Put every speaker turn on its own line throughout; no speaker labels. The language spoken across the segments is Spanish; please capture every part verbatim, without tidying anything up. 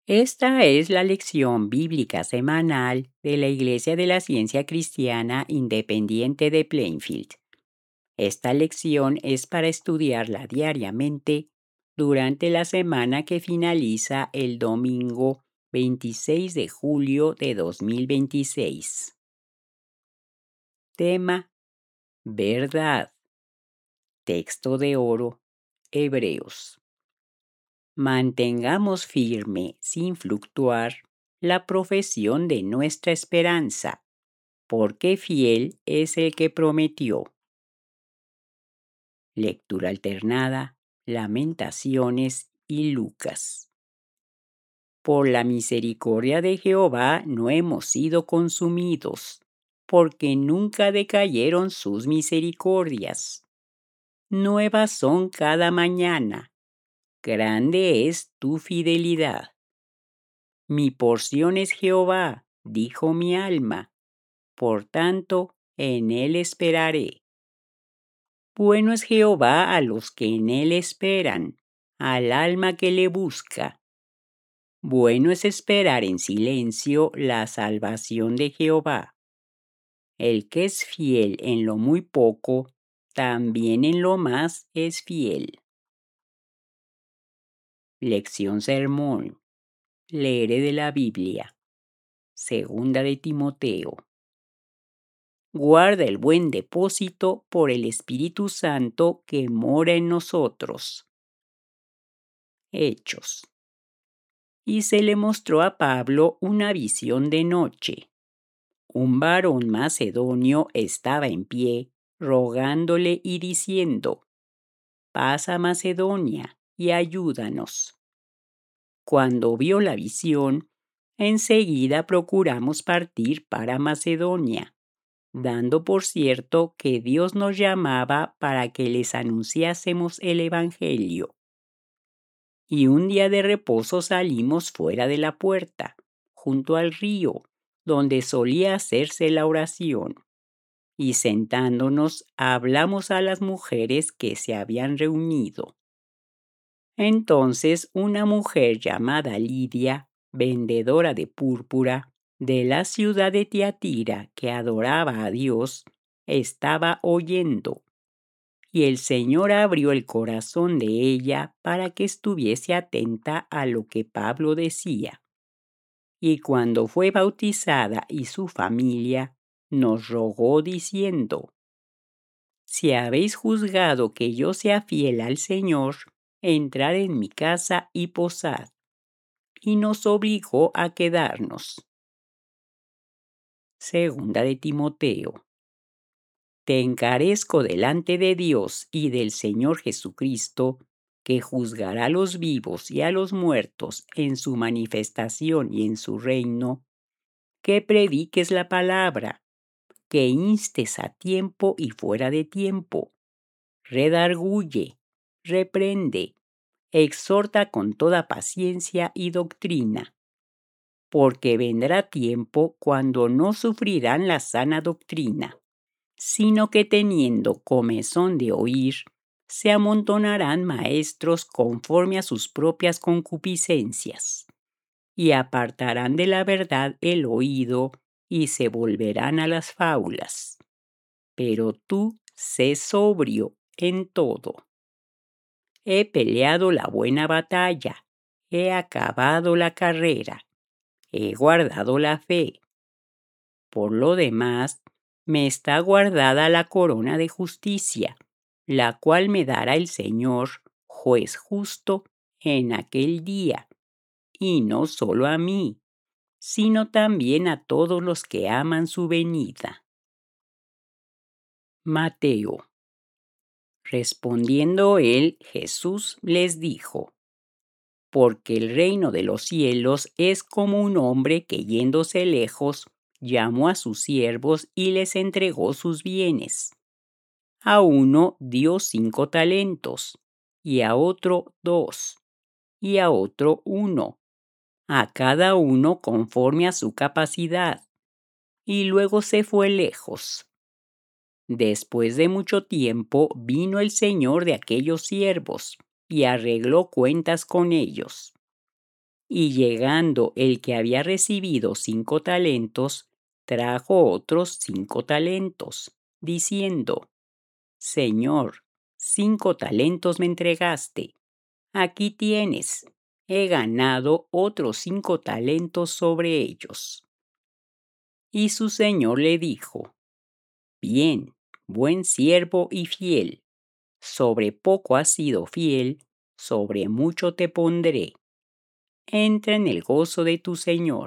Esta es la lección bíblica semanal de la Iglesia de la Ciencia Cristiana Independiente de Plainfield. Esta lección es para estudiarla diariamente durante la semana que finaliza el domingo veintiséis de julio de dos mil veintiséis. Tema: verdad. Texto de oro: Hebreos. Mantengamos firme, sin fluctuar, la profesión de nuestra esperanza, porque fiel es el que prometió. Lectura alternada, Lamentaciones y Lucas. Por la misericordia de Jehová no hemos sido consumidos, porque nunca decayeron sus misericordias. Nuevas son cada mañana, grande es tu fidelidad. Mi porción es Jehová, dijo mi alma, por tanto, en él esperaré. Bueno es Jehová a los que en él esperan, al alma que le busca. Bueno es esperar en silencio la salvación de Jehová. El que es fiel en lo muy poco, también en lo más es fiel. Lección sermón. Leeré de la Biblia. Segunda de Timoteo. Guarda el buen depósito por el Espíritu Santo que mora en nosotros. Hechos. Y se le mostró a Pablo una visión de noche. Un varón macedonio estaba en pie, rogándole y diciendo: pasa a Macedonia y ayúdanos. Cuando vio la visión, enseguida procuramos partir para Macedonia, dando por cierto que Dios nos llamaba para que les anunciásemos el Evangelio. Y un día de reposo salimos fuera de la puerta, junto al río, donde solía hacerse la oración, y sentándonos hablamos a las mujeres que se habían reunido. Entonces una mujer llamada Lidia, vendedora de púrpura, de la ciudad de Tiatira, que adoraba a Dios, estaba oyendo. Y el Señor abrió el corazón de ella para que estuviese atenta a lo que Pablo decía. Y cuando fue bautizada y su familia, nos rogó diciendo: si habéis juzgado que yo sea fiel al Señor, entrad en mi casa y posad. Y nos obligó a quedarnos. Segunda de Timoteo. Te encarezco delante de Dios y del Señor Jesucristo, que juzgará a los vivos y a los muertos en su manifestación y en su reino, que prediques la palabra, que instes a tiempo y fuera de tiempo, redarguye, reprende, exhorta con toda paciencia y doctrina, porque vendrá tiempo cuando no sufrirán la sana doctrina, sino que teniendo comezón de oír, se amontonarán maestros conforme a sus propias concupiscencias, y apartarán de la verdad el oído, y se volverán a las fábulas. Pero tú sé sobrio en todo. He peleado la buena batalla, he acabado la carrera, he guardado la fe. Por lo demás, me está guardada la corona de justicia, la cual me dará el Señor, juez justo, en aquel día, y no solo a mí, sino también a todos los que aman su venida. Mateo. Respondiendo él, Jesús les dijo: porque el reino de los cielos es como un hombre que, yéndose lejos, llamó a sus siervos y les entregó sus bienes. A uno dio cinco talentos, y a otro dos, y a otro uno, a cada uno conforme a su capacidad, y luego se fue lejos. Después de mucho tiempo vino el señor de aquellos siervos, y arregló cuentas con ellos. Y llegando el que había recibido cinco talentos, trajo otros cinco talentos, diciendo: Señor, cinco talentos me entregaste. Aquí tienes, he ganado otros cinco talentos sobre ellos. Y su señor le dijo: Bien, buen siervo y fiel, sobre poco has sido fiel, sobre mucho te pondré. Entra en el gozo de tu señor.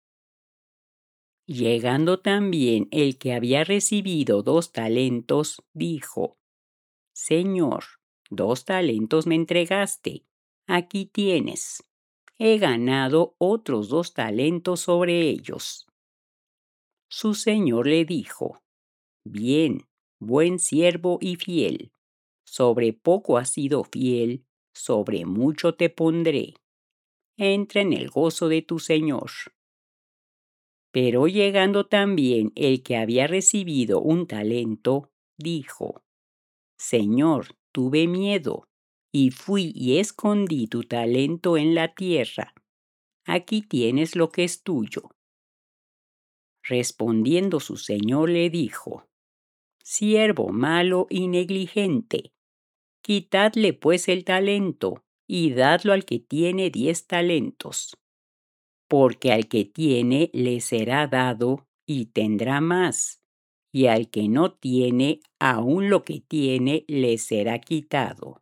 Llegando también el que había recibido dos talentos, dijo: Señor, dos talentos me entregaste. Aquí tienes. He ganado otros dos talentos sobre ellos. Su señor le dijo: Bien, buen siervo y fiel. Sobre poco has sido fiel, sobre mucho te pondré. Entra en el gozo de tu señor. Pero llegando también el que había recibido un talento, dijo: Señor, tuve miedo, y fui y escondí tu talento en la tierra. Aquí tienes lo que es tuyo. Respondiendo su señor le dijo: Siervo malo y negligente, quitadle pues el talento, y dadlo al que tiene diez talentos. Porque al que tiene le será dado, y tendrá más, y al que no tiene, aun lo que tiene le será quitado.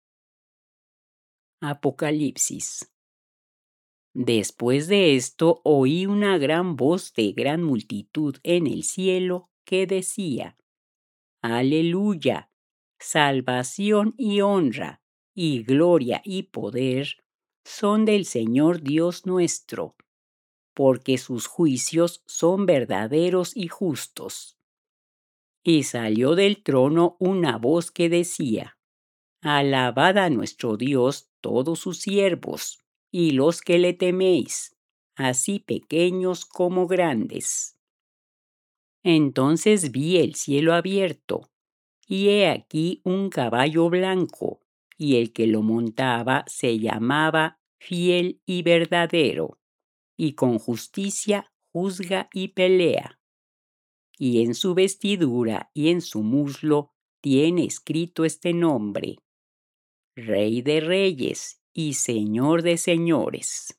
Apocalipsis. Después de esto oí una gran voz de gran multitud en el cielo que decía: Aleluya, salvación y honra, y gloria y poder son del Señor Dios nuestro, porque sus juicios son verdaderos y justos. Y salió del trono una voz que decía: Alabad a nuestro Dios todos sus siervos, y los que le teméis, así pequeños como grandes. Entonces vi el cielo abierto, y he aquí un caballo blanco, y el que lo montaba se llamaba Fiel y Verdadero, y con justicia juzga y pelea. Y en su vestidura y en su muslo tiene escrito este nombre: Rey de Reyes y Señor de Señores.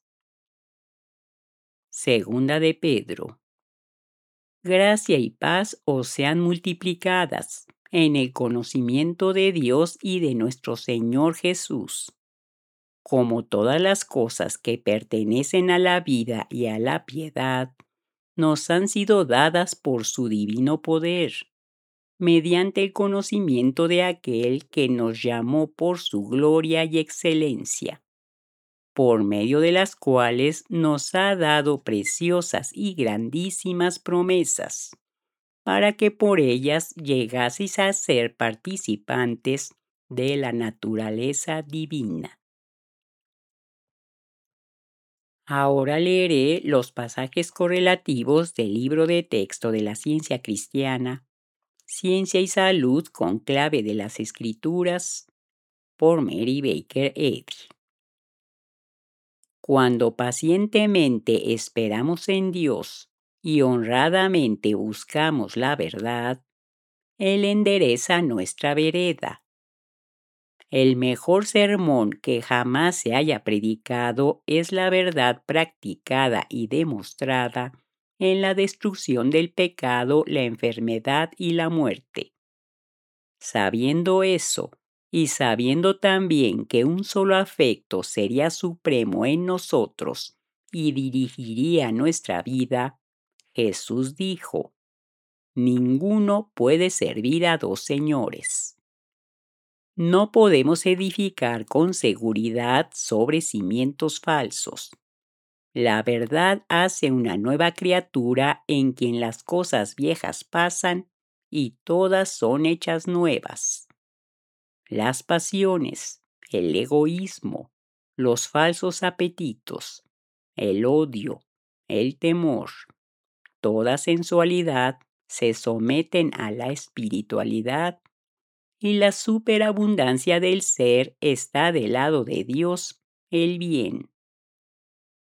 Segunda de Pedro. Gracia y paz os sean multiplicadas en el conocimiento de Dios y de nuestro Señor Jesús. Como todas las cosas que pertenecen a la vida y a la piedad, nos han sido dadas por su divino poder, mediante el conocimiento de aquel que nos llamó por su gloria y excelencia, por medio de las cuales nos ha dado preciosas y grandísimas promesas, para que por ellas llegaseis a ser participantes de la naturaleza divina. Ahora leeré los pasajes correlativos del libro de texto de la ciencia cristiana, Ciencia y Salud con clave de las Escrituras, por Mary Baker Eddy. Cuando pacientemente esperamos en Dios y honradamente buscamos la verdad, Él endereza nuestra vereda. El mejor sermón que jamás se haya predicado es la verdad practicada y demostrada en la destrucción del pecado, la enfermedad y la muerte. Sabiendo eso, y sabiendo también que un solo afecto sería supremo en nosotros y dirigiría nuestra vida, Jesús dijo: Ninguno puede servir a dos señores. No podemos edificar con seguridad sobre cimientos falsos. La verdad hace una nueva criatura en quien las cosas viejas pasan y todas son hechas nuevas. Las pasiones, el egoísmo, los falsos apetitos, el odio, el temor, toda sensualidad se someten a la espiritualidad, y la superabundancia del ser está del lado de Dios, el bien.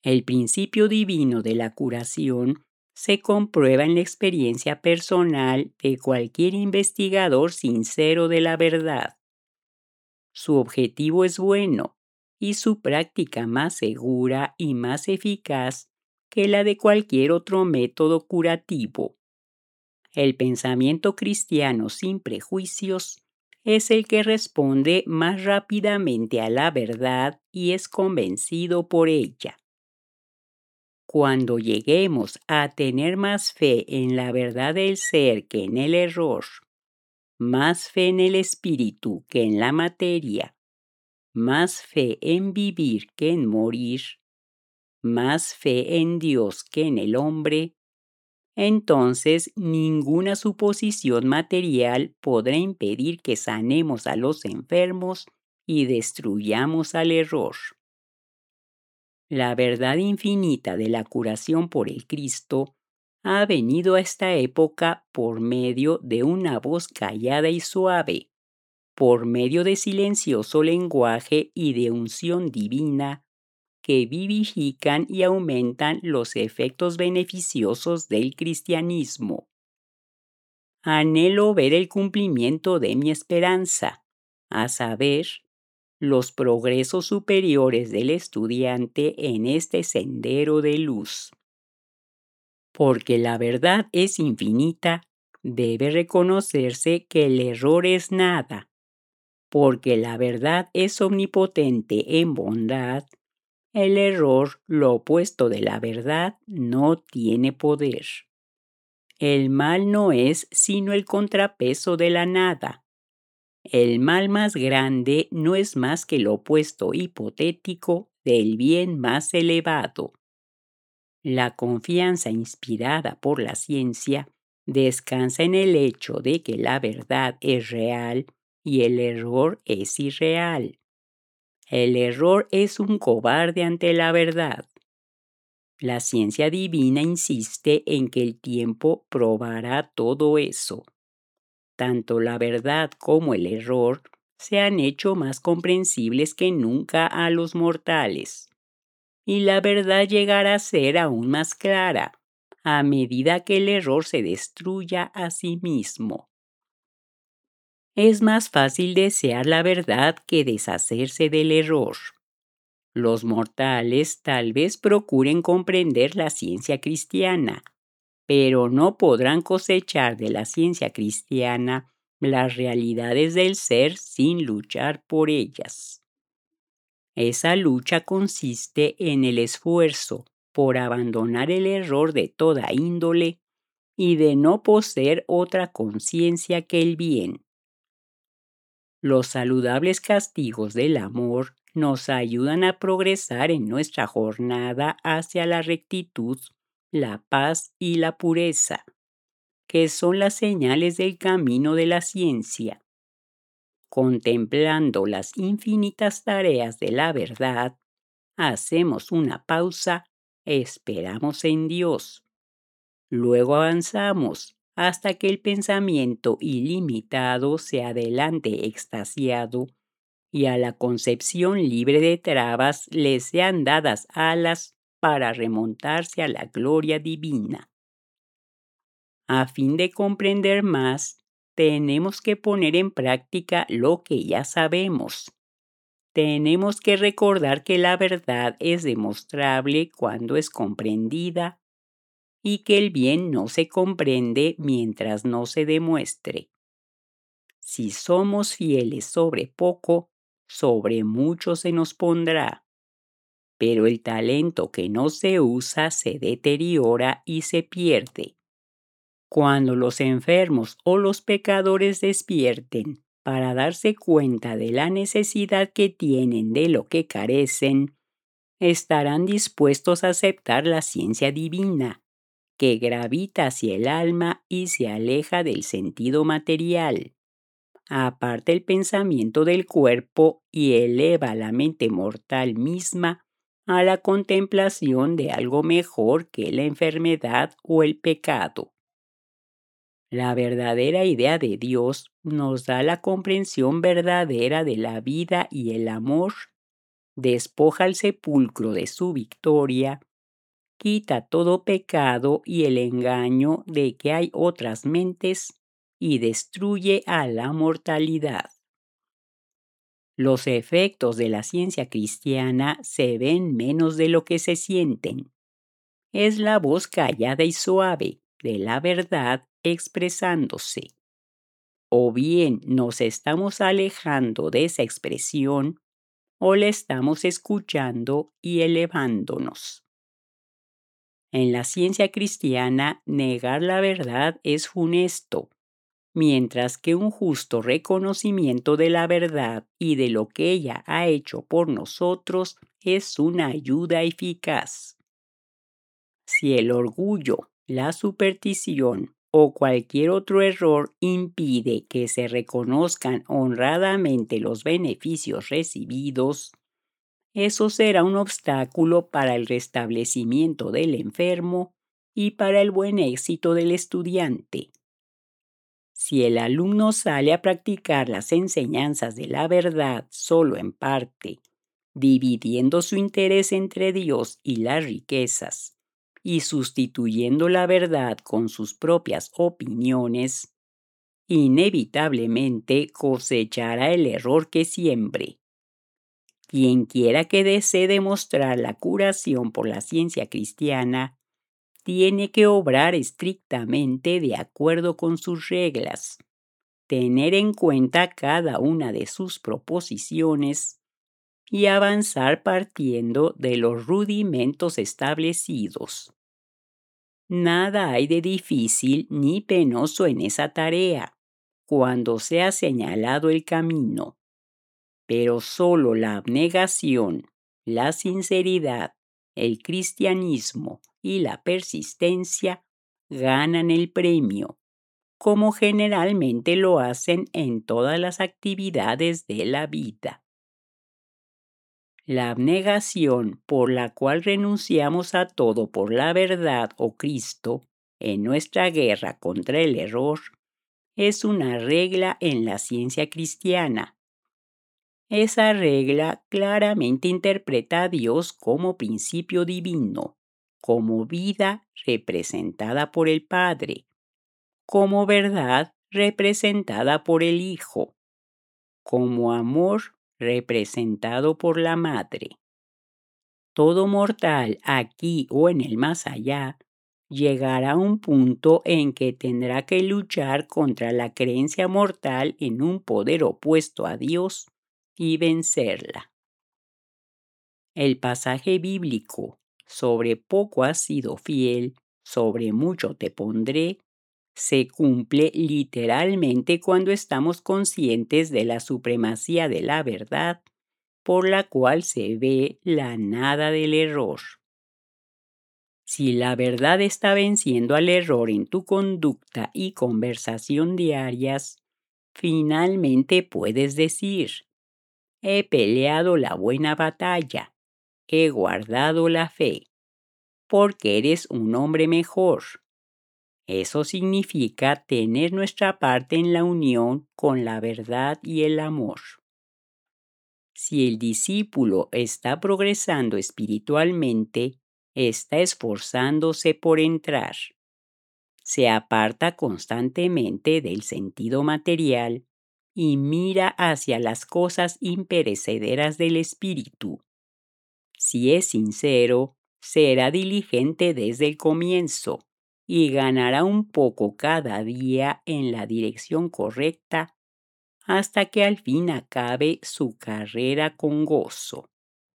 El principio divino de la curación se comprueba en la experiencia personal de cualquier investigador sincero de la verdad. Su objetivo es bueno y su práctica más segura y más eficaz que la de cualquier otro método curativo. El pensamiento cristiano sin prejuicios es el que responde más rápidamente a la verdad y es convencido por ella. Cuando lleguemos a tener más fe en la verdad del ser que en el error, más fe en el espíritu que en la materia, más fe en vivir que en morir, más fe en Dios que en el hombre, entonces ninguna suposición material podrá impedir que sanemos a los enfermos y destruyamos al error. La verdad infinita de la curación por el Cristo ha venido a esta época por medio de una voz callada y suave, por medio de silencioso lenguaje y de unción divina que vivifican y aumentan los efectos beneficiosos del cristianismo. Anhelo ver el cumplimiento de mi esperanza, a saber, los progresos superiores del estudiante en este sendero de luz. Porque la verdad es infinita, debe reconocerse que el error es nada. Porque la verdad es omnipotente en bondad, el error, lo opuesto de la verdad, no tiene poder. El mal no es sino el contrapeso de la nada. El mal más grande no es más que el opuesto hipotético del bien más elevado. La confianza inspirada por la ciencia descansa en el hecho de que la verdad es real y el error es irreal. El error es un cobarde ante la verdad. La ciencia divina insiste en que el tiempo probará todo eso. Tanto la verdad como el error se han hecho más comprensibles que nunca a los mortales. Y la verdad llegará a ser aún más clara a medida que el error se destruya a sí mismo. Es más fácil desear la verdad que deshacerse del error. Los mortales tal vez procuren comprender la ciencia cristiana, pero no podrán cosechar de la ciencia cristiana las realidades del ser sin luchar por ellas. Esa lucha consiste en el esfuerzo por abandonar el error de toda índole y de no poseer otra conciencia que el bien. Los saludables castigos del amor nos ayudan a progresar en nuestra jornada hacia la rectitud, la paz y la pureza, que son las señales del camino de la ciencia. Contemplando las infinitas tareas de la verdad, hacemos una pausa, esperamos en Dios. Luego avanzamos hasta que el pensamiento ilimitado se adelante extasiado y a la concepción libre de trabas le sean dadas alas para remontarse a la gloria divina. A fin de comprender más, tenemos que poner en práctica lo que ya sabemos. Tenemos que recordar que la verdad es demostrable cuando es comprendida y que el bien no se comprende mientras no se demuestre. Si somos fieles sobre poco, sobre mucho se nos pondrá. Pero el talento que no se usa se deteriora y se pierde. Cuando los enfermos o los pecadores despierten para darse cuenta de la necesidad que tienen de lo que carecen, estarán dispuestos a aceptar la ciencia divina, que gravita hacia el alma y se aleja del sentido material. Aparta el pensamiento del cuerpo y eleva la mente mortal misma a la contemplación de algo mejor que la enfermedad o el pecado. La verdadera idea de Dios nos da la comprensión verdadera de la vida y el amor despoja al sepulcro de su victoria, quita todo pecado y el engaño de que hay otras mentes y destruye a la mortalidad. Los efectos de la ciencia cristiana se ven menos de lo que se sienten. Es la voz callada y suave de la verdad expresándose. O bien nos estamos alejando de esa expresión o le estamos escuchando y elevándonos. En la ciencia cristiana, negar la verdad es funesto, mientras que un justo reconocimiento de la verdad y de lo que ella ha hecho por nosotros es una ayuda eficaz. Si el orgullo, la superstición o cualquier otro error impide que se reconozcan honradamente los beneficios recibidos, eso será un obstáculo para el restablecimiento del enfermo y para el buen éxito del estudiante. Si el alumno sale a practicar las enseñanzas de la verdad solo en parte, dividiendo su interés entre Dios y las riquezas, y sustituyendo la verdad con sus propias opiniones, inevitablemente cosechará el error que siembre. Quien quiera que desee demostrar la curación por la ciencia cristiana, tiene que obrar estrictamente de acuerdo con sus reglas, tener en cuenta cada una de sus proposiciones y avanzar partiendo de los rudimentos establecidos. Nada hay de difícil ni penoso en esa tarea, cuando se ha señalado el camino, pero solo la abnegación, la sinceridad, el cristianismo y la persistencia ganan el premio, como generalmente lo hacen en todas las actividades de la vida. La abnegación por la cual renunciamos a todo por la verdad o Cristo en nuestra guerra contra el error es una regla en la ciencia cristiana. Esa regla claramente interpreta a Dios como principio divino, como vida representada por el Padre, como verdad representada por el Hijo, como amor representado por la Madre. Todo mortal, aquí o en el más allá, llegará a un punto en que tendrá que luchar contra la creencia mortal en un poder opuesto a Dios y vencerla. El pasaje bíblico, sobre poco has sido fiel, sobre mucho te pondré, se cumple literalmente cuando estamos conscientes de la supremacía de la verdad, por la cual se ve la nada del error. Si la verdad está venciendo al error en tu conducta y conversación diarias, finalmente puedes decir: he peleado la buena batalla, he guardado la fe, porque eres un hombre mejor. Eso significa tener nuestra parte en la unión con la verdad y el amor. Si el discípulo está progresando espiritualmente, está esforzándose por entrar. Se aparta constantemente del sentido material y mira hacia las cosas imperecederas del espíritu. Si es sincero, será diligente desde el comienzo y ganará un poco cada día en la dirección correcta hasta que al fin acabe su carrera con gozo.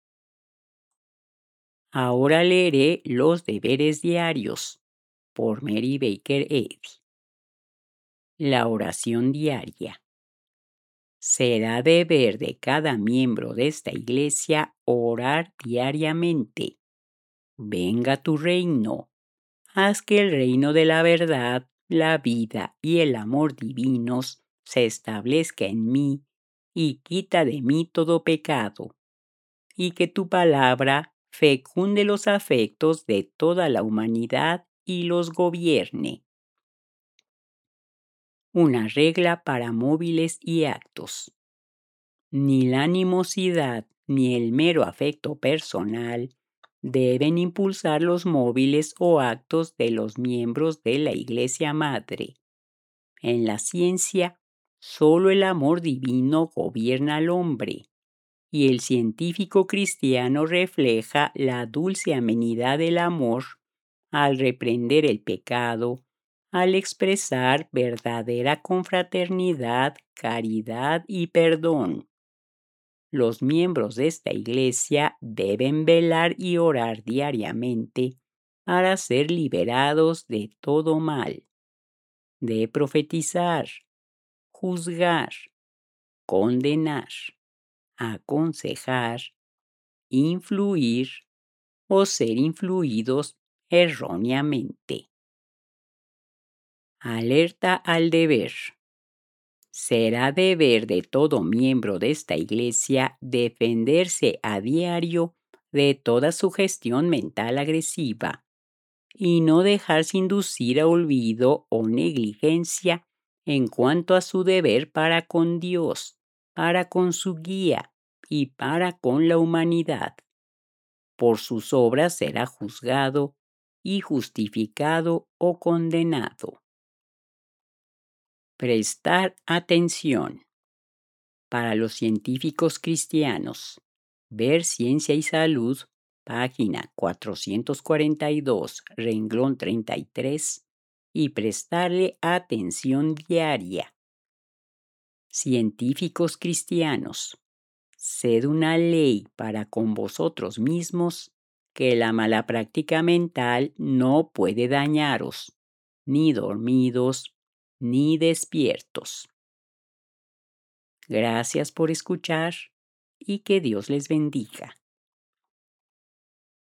Ahora leeré los deberes diarios por Mary Baker Eddy. La oración diaria. Será deber de cada miembro de esta iglesia orar diariamente. Venga tu reino. Haz que el reino de la verdad, la vida y el amor divinos se establezca en mí y quita de mí todo pecado, y que tu palabra fecunde los afectos de toda la humanidad y los gobierne. Una regla para móviles y actos. Ni la animosidad ni el mero afecto personal deben impulsar los móviles o actos de los miembros de la Iglesia Madre. En la ciencia, solo el amor divino gobierna al hombre, y el científico cristiano refleja la dulce amenidad del amor al reprender el pecado, al expresar verdadera confraternidad, caridad y perdón. Los miembros de esta iglesia deben velar y orar diariamente para ser liberados de todo mal, de profetizar, juzgar, condenar, aconsejar, influir o ser influidos erróneamente. Alerta al deber. Será deber de todo miembro de esta iglesia defenderse a diario de toda sugestión mental agresiva y no dejarse inducir a olvido o negligencia en cuanto a su deber para con Dios, para con su guía y para con la humanidad. Por sus obras será juzgado y justificado o condenado. Prestar atención. Para los científicos cristianos, ver Ciencia y Salud, página cuatrocientos cuarenta y dos, renglón treinta y tres, y prestarle atención diaria. Científicos cristianos, sed una ley para con vosotros mismos que la mala práctica mental no puede dañaros, ni dormidos, ni despiertos. Gracias por escuchar y que Dios les bendiga.